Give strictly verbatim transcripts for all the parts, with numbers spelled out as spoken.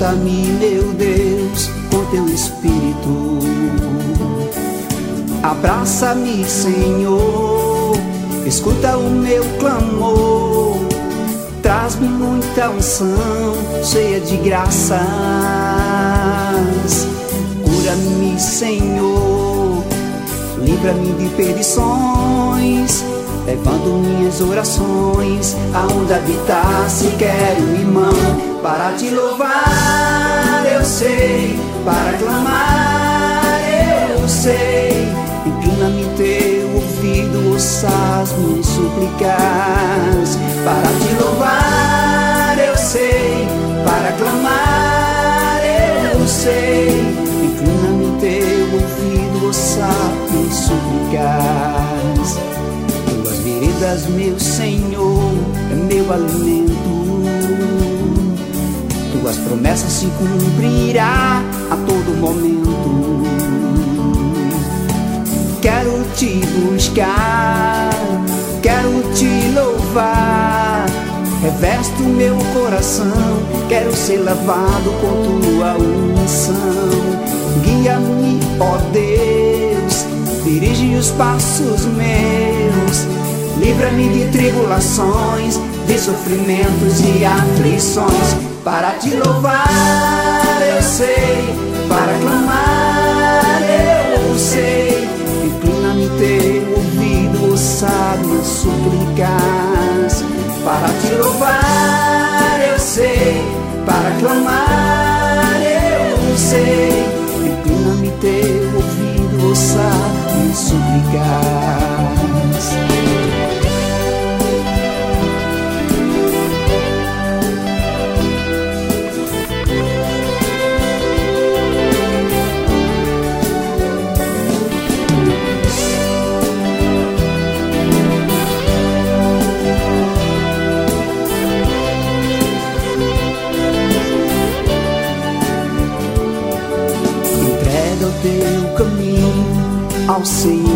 Conforta-me, meu Deus, com teu Espírito. Abraça-me, Senhor, escuta o meu clamor. Traz-me muita unção, cheia de graças. Cura-me, Senhor, livra-me de perdições, levando minhas orações aonde habitar. Se quero, irmão, para te louvar, eu sei, para clamar, eu sei. Inclina-me teu ouvido, ouça as minhas súplicas. Para te louvar, eu sei, para clamar, eu sei. Inclina-me teu ouvido, ouça minhas súplicas. Tuas veredas, meu Senhor, é meu alimento. Tuas promessas se cumprirá a todo momento. Quero te buscar, quero te louvar. Reveste o meu coração, quero ser lavado com tua unção. Guia-me, ó Deus, dirige os passos meus. Livra-me de tribulações, de sofrimentos e aflições. Para te louvar, eu sei, para clamar, eu sei. Inclina-me teu ouvido, ouça minhas súplicas. Para te louvar, eu sei, para clamar, eu sei. Inclina-me teu ouvido, ouça minhas súplicas. Entrega o teu caminho ao Senhor,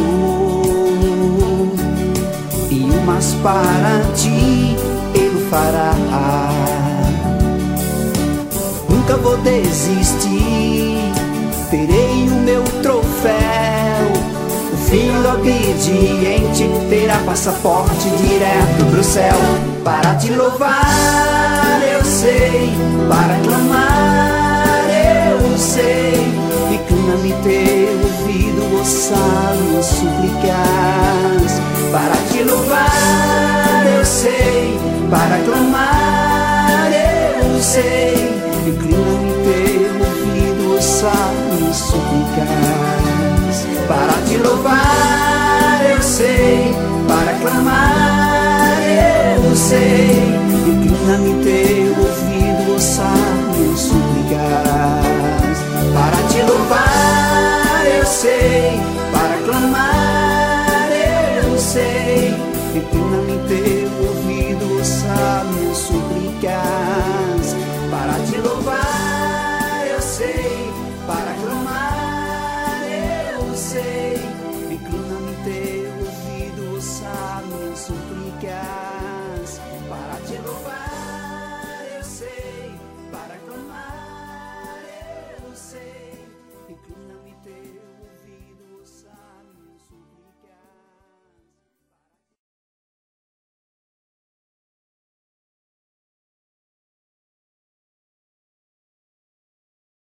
e o mais para ti Ele fará. Nunca vou desistir, terei o meu troféu. O filho obediente terá passaporte direto pro céu. Para te louvar, eu sei, para clamar, eu sei. Inclina-me teu ouvido, ouça minhas súplicas. Para te louvar, eu sei, para clamar, eu sei. Inclina-me teu ouvido, ouça minhas súplicas. Para te louvar, eu sei, para clamar, eu sei. Inclina-me teu ouvido, ouça minhas súplicas. Para te louvar, eu sei, para clamar, eu sei. Inclina-me teu ouvido, ouça minhas súplicas. Para te louvar, eu sei, para clamar, eu sei.